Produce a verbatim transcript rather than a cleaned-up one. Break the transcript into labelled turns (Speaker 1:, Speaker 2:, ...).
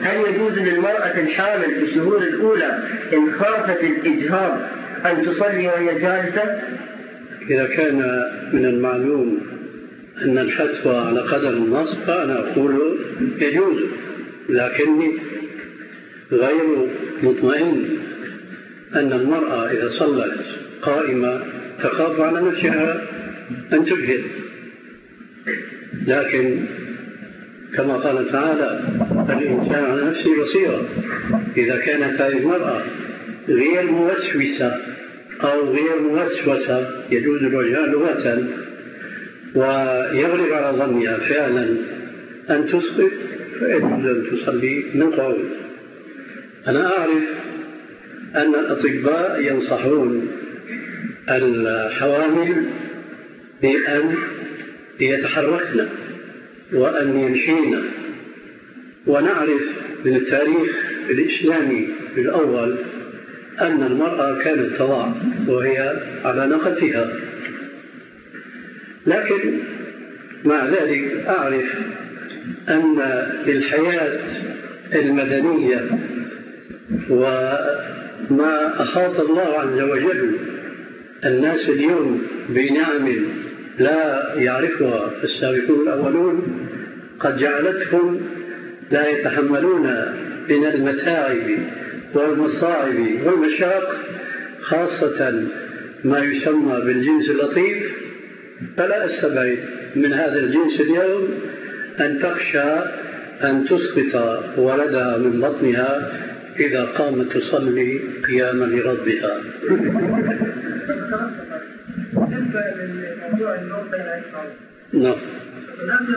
Speaker 1: هل يجوز للمرأة الحامل في الشهور الأولى إن خافت الإجهاض أن تصلي وهي جالسة؟
Speaker 2: إذا كان من المعلوم أن الفتوى على قدر النص فأنا أقول يجوز، لكني غير مطمئن أن المرأة إذا صلت قائمة تخاف على نفسها أن تجهد، لكن كما قال تعالى الإنسان على نفسه بصيرة. إذا كانت هذه المرأة غير موسوسة أو غير موسوسة يجوز الوجهان لغة ويغلب على ظنها فعلا أن تسقط فيجوز أن تصلي من قول. أنا أعرف أن الأطباء ينصحون الحوامل بأن يتحركن وأن يمشين، ونعرف من التاريخ الإسلامي الأول أن المرأة كانت تضع وهي على ناقتها، لكن مع ذلك أعرف أن للحياة المدنية وما أحاط الله عز وجل الناس اليوم بنعم لا يعرفها السابقون الأولون قد جعلتهم لا يتحملون من المتاعب والمصاعب والمشاق، خاصة ما يسمى بالجنس اللطيف. فلا أستبعد من هذا الجنس اليوم أن تخشى أن تسقط ولدها من بطنها إذا قامت تصلي قياما لربها. نعم.